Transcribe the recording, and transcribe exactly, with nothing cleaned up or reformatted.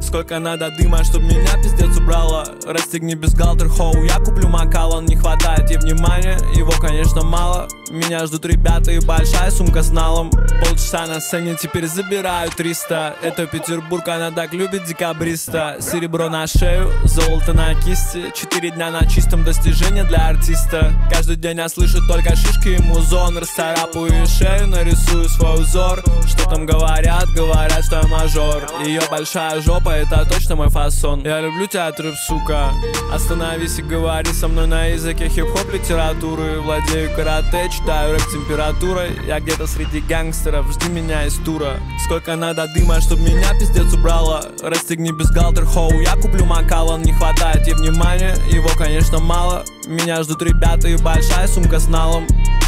Сколько надо дыма, чтоб меня пиздец убрало. Расстегни бюстгальтер, хоу, я куплю макалон. Не хватает ей внимания, его конечно мало. Меня ждут ребята и большая сумка с налом. Полчаса на сцене, теперь забираю триста. Это Петербург, она так любит декабриста. Серебро на шею, золото на кисти. Четыре дня на чистом, достижение для артиста. Каждый день я слышу только шишки и музон. Расцарапаю ей шею, нарисую свой узор. Что там говорят? Говорят, что я мажор. Ее большая жопа, это точно мой фасон. Я люблю тебя, трэп, сука. Остановись и говори со мной на языке хип-хоп литературы. Владею карате, читаю рэп температурой. Я где-то среди гангстеров, жди меня из тура. Сколько надо дыма, чтоб меня пиздец убрало. Расстегни бюстгальтер, хоу, я куплю макалон. Не хватает ей внимания, его конечно мало. Меня ждут ребята и большая сумка с налом.